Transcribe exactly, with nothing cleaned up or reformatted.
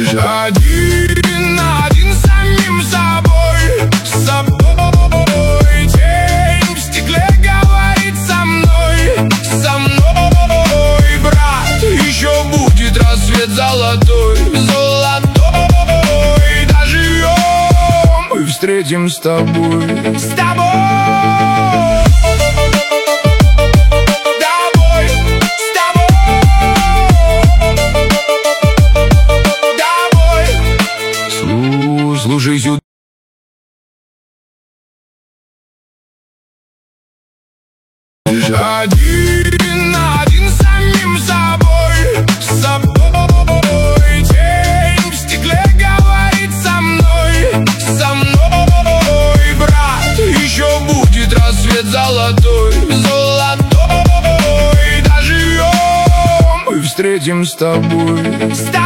Один на один с самим собой, с собой. Тень в стекле говорит со мной, со мной. Брат, еще будет рассвет золотой, золотой. Доживем, мы встретим с тобой, с тобой. Слушай сюда. Один на один с самим собой, с собой. Тень в стекле говорит со мной, со мной. Брат, еще будет рассвет золотой, золотой. Доживем, мы встретим с тобой.